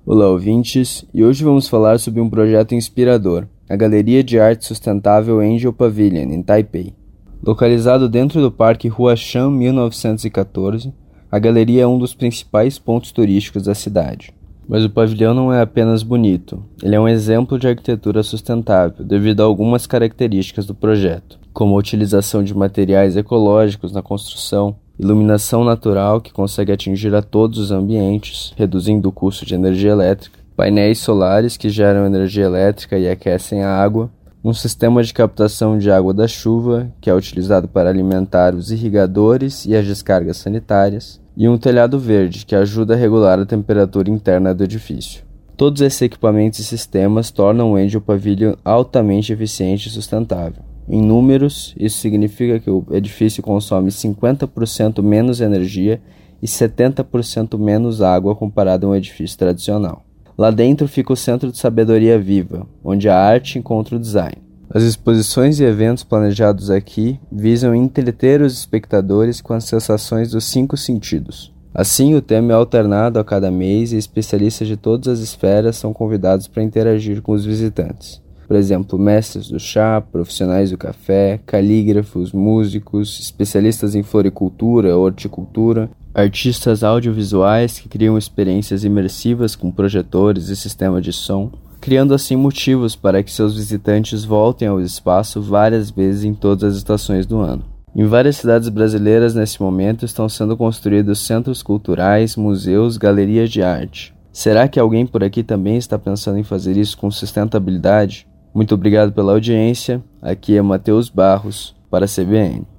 Olá, ouvintes, e hoje vamos falar sobre um projeto inspirador, a Galeria de Arte Sustentável Angel Pavilion, em Taipei. Localizado dentro do Parque Huashan 1914, a galeria é um dos principais pontos turísticos da cidade. Mas o pavilhão não é apenas bonito, ele é um exemplo de arquitetura sustentável devido a algumas características do projeto, como a utilização de materiais ecológicos na construção, iluminação natural que consegue atingir a todos os ambientes, reduzindo o custo de energia elétrica, painéis solares que geram energia elétrica e aquecem a água, um sistema de captação de água da chuva, que é utilizado para alimentar os irrigadores e as descargas sanitárias, e um telhado verde, que ajuda a regular a temperatura interna do edifício. Todos esses equipamentos e sistemas tornam o Angel Pavilion altamente eficiente e sustentável. Em números, isso significa que o edifício consome 50% menos energia e 70% menos água comparado a um edifício tradicional. Lá dentro fica o Centro de Sabedoria Viva, onde a arte encontra o design. As exposições e eventos planejados aqui visam entreter os espectadores com as sensações dos 5 sentidos. Assim, o tema é alternado a cada mês e especialistas de todas as esferas são convidados para interagir com os visitantes. Por exemplo, mestres do chá, profissionais do café, calígrafos, músicos, especialistas em floricultura, horticultura, artistas audiovisuais que criam experiências imersivas com projetores e sistema de som, criando assim motivos para que seus visitantes voltem ao espaço várias vezes em todas as estações do ano. Em várias cidades brasileiras nesse momento estão sendo construídos centros culturais, museus, galerias de arte. Será que alguém por aqui também está pensando em fazer isso com sustentabilidade? Muito obrigado pela audiência, aqui é Matheus Barros, para a CBN.